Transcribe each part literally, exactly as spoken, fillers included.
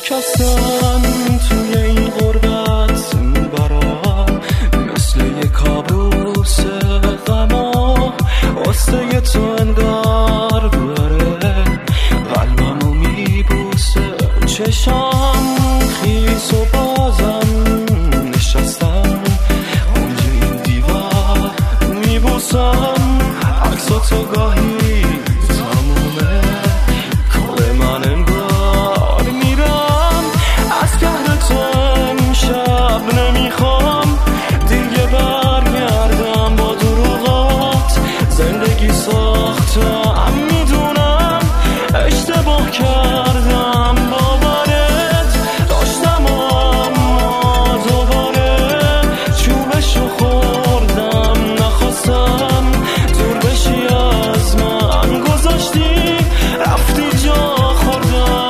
شکستن توی این غربت برام مثل یه کابوس غما، واسه تو انگار بره قلبمو میبوسه. چشام خیس و بازم نشستم اونجا این دیوار میبوسم عکساتو گاهی تمومه کار من انگار میرم از قهر تو امشب نمیخوام دیگه برگردم با دروغات زندگی ساختم میدونم اشتباه کردم باورت داشتم اما دوباره چوبشو خوردم نخواستم دور بشی از من گذاشتی رفتی جا خوردم.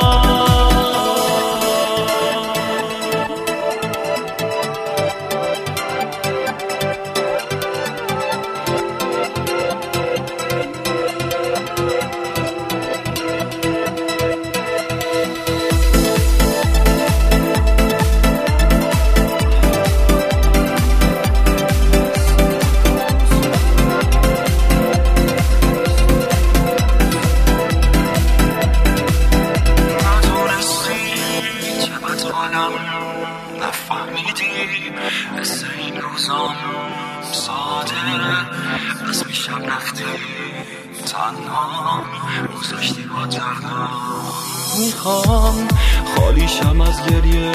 نفهمیدی مثل این روزام ساده از میشم رفتی تنها گذاشتی با دردم. میخوام خالیشم از گریه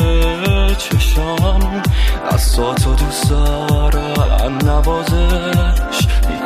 چشام از ساتو دوست دارم نوازش